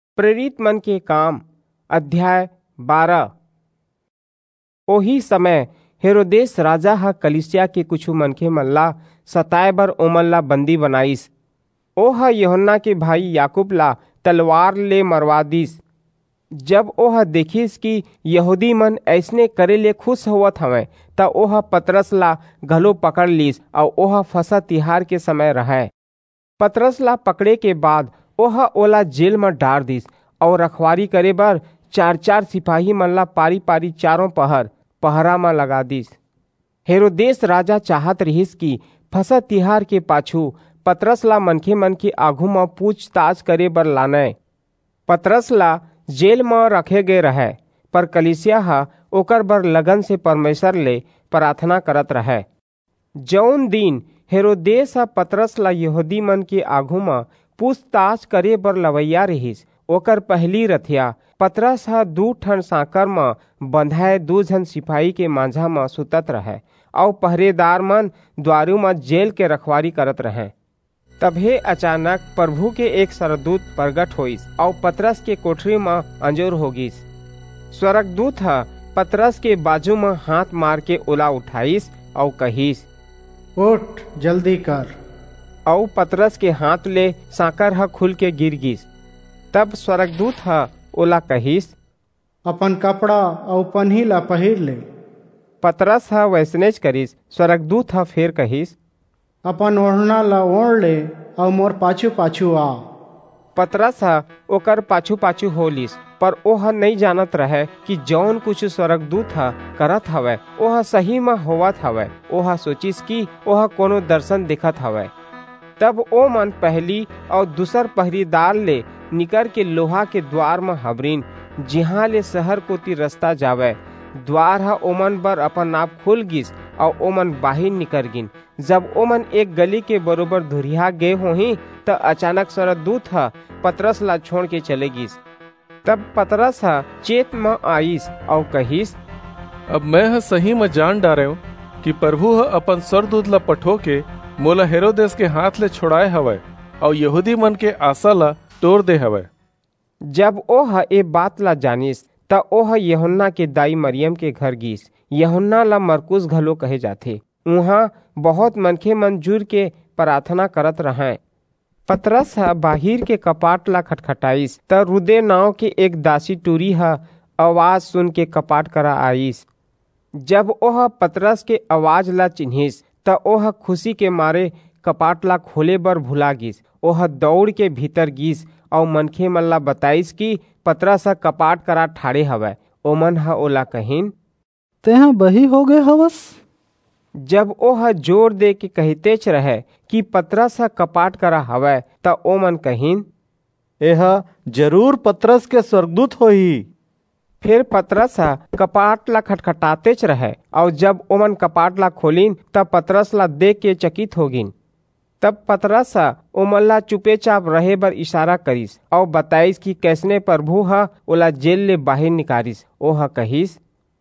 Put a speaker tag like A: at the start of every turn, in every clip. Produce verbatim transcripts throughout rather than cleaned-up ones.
A: प्रेरित मन के काम अध्याय बारह। ओही समय हेरोदेस राजा ह कलीसिया के कुछ मनखे मन ला सताए बर ओमन ला बंदी बनाइस। ओह यूहन्ना के भाई याकूब ला तलवार ले मरवा दिस। जब ओह देखिस कि यहूदी मन ऐसने करे ले खुश होवत हवय त ओह पतरस ला घलो पकड़ लिस और ओह फसह तिहार के समय रहय। पतरस ला पकड़े के बाद ओह ओला जेल में डार दिस और रखवारी करे बर चार चार सिपाही मन ला पारी पारी चारों पहर पहरा में लगा दिस। हेरोदेस राजा चाहत रहिस कि फसह तिहार के पाछू पतरस ला मनखे मन के आघू में पूछताछ करे बर लानय। पतरस ला जेल में रखे गए रहे, पर कलीसिया हा ओकर बर लगन से परमेश्वर ले प्रार्थना करत रहे। जौन दिन हेरोदेस हा पतरस ला यहूदी मन के आघू में पूछताछ करे बर लवैया रहिस, ओकर पहली रथिया पतरस हा दू ठन साकर में बंधाए दू झन सिपाही के माझा में सुतत रहे और पहरेदार मन द्वारू में जेल के रखवारी करत रहे। तभे अचानक प्रभु के एक स्वर्गदूत प्रगट होइस और पतरस के कोठरी में अंजोर हो गिस। स्वर्गदूत हा पतरस के बाजू में हाथ मार के ओला उठाइस और कहिस,
B: उठ जल्दी कर।
A: और पतरस के हाथ ले साकर हा खुल के गिर गिस। तब स्वर्गदूत हा ओला कहिस,
B: अपन कपड़ा और पन्ही ला पहिर ले।
A: पतरस हा वैसनेच करिस। स्वर्गदूत हा फेर कहिस,
B: अपन ओढ़ना ला ओढ़ ले और मोर पाछू पाछू आ।
A: पतरस हा ओकर पाछू पाछू होलिस, पर ओह नहीं जानत रहे कि जौन कुछ स्वर्गदूत हा करत हवय ओह सही में होवत हवय। ओह सोचिस कि ओह कोनो दर्शन दिखत हवय। तब ओ मन पहली और दूसर पहरीदार ले निकर के लोहा के द्वार में हबरीन, जिहाँ ले शहर कोती रास्ता जावे। द्वार हा ओमन बर अपन आप खुल गिस और ओमन बाहिर निकर गिन। जब ओमन एक गली के बरोबर धुरिया गए होही त अचानक स्वर्गदूत हा पतरस ला छोड़ के चले गिस। तब पतरस हा चेत में आइस और कहिस,
C: अब मैं हा सही में जान डारे हूँ कि प्रभु हा अपन स्वर्गदूत ला पठो के मोला हेरोदेस के हाथ ले छुड़ाए हवय और यहूदी मन के आशा ला तोड़ दे हवय।
A: जब ओह ए बात ला जानिस त ओह यूहन्ना के दाई मरियम के घर गिस। यूहन्ना ला मरकुस घलो कहे जाथे। उहाँ बहुत मनखे मन जुर के प्रार्थना करत रहे। पतरस हा बाहिर के कपाट ला खटखटाइस त रुदे नाव के एक दासी टूरी हा आवाज सुन के कपाट करा आइस। जब ओह पतरस के आवाज ला चिन्हिस त ओह खुशी के मारे कपाट ला खोले बर भुला गिस। ओह दौड़ के भीतर गिस और मनखे मन ला बताइस कि पतरस हा कपाट करा ठाड़े हवय। ओमन हा ओला कहिन,
D: तेहा बही हो गए हवस।
A: जब ओह जोर दे के कहतेच रहे कि पतरस हा कपाट करा हवय त ओमन कहिन,
D: एह जरूर पतरस के स्वर्गदूत होही।
A: फिर पतरस हा कपाट ला खटखटातेच रहे और जब ओमन कपाट ला खोलिन तब पतरस ला देख के चकित होगिन। तब पतरस हा ओमन ला चुपेचाप रहे बर इशारा करिस और बताइस कि कैसने प्रभु हा ओला जेल ले बाहर निकारिस। ओह कहिस,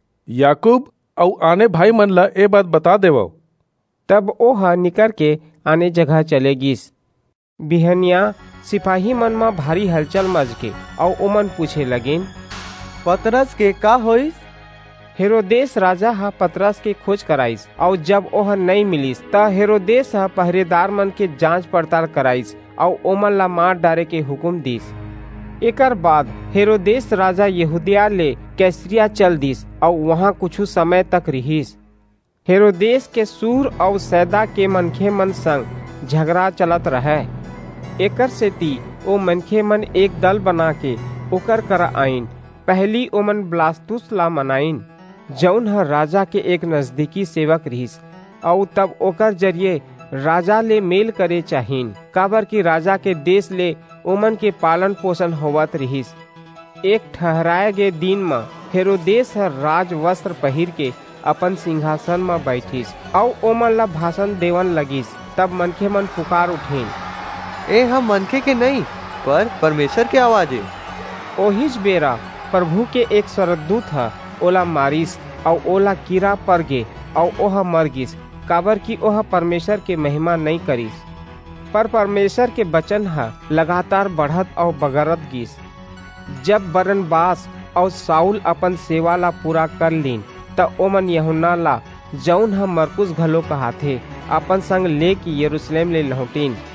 C: याकूब और आने भाई मन ला ए बात बता देवो।
A: तब ओह निकर के आने जगह चले गिस। बिहनिया सिपाही मन में भारी हलचल मच के और ओमन पूछे लगिन,
D: पतरस के का होइस?
A: हेरोदेस राजा हा पतरस के खोज कराइस और जब ओह नहीं मिलिस त हेरोदेस हा पहरेदार मन के जांच पड़ताल कराइस और ओमन ला मार डारे के हुक्म दिस। एकर बाद हेरोदेस राजा यहूदिया ले कैसरिया चल दिस और वहाँ कुछ समय तक रहिस। हेरोदेस के सूर और सैदा के मनखे मन संग झगड़ा चलत रहे। एकर सेती ओ मनखे मन एक दल बना के ओकर करा आइन। पहली ओमन ब्लास्तुस ला मनाइन, जौन ह राजा के एक नजदीकी सेवक रहिस और तब ओकर जरिए राजा ले मेल करे चाहिन, काबर कि राजा के देश ले ओमन के पालन पोषण होवत रहिस। एक ठहराए गए दिन में हेरोदेस ह राज वस्त्र पहिर के अपन सिंहासन में बैठिस और ओमन ला भाषण देवन लगिस। तब मनखे मन पुकार उठेन,
E: ए हम मनखे के नहीं पर परमेश्वर के आवाजे।
A: ओहिच बेरा प्रभु के एक स्वर्गदूत हा ओला मारिस और ओला कीड़ा पर गे और ओह मर गिस, काबर कि ओह परमेश्वर के महिमा नहीं करिस। पर परमेश्वर के वचन हा लगातार बढ़त और बगरत गिस। जब बरनबास और साउल अपन सेवा ला पूरा कर लीन त ओमन यूहन्ना ला जौन हम मरकुस घलो कहाथे अपन संग ले की यरूशलेम ले लौटीन।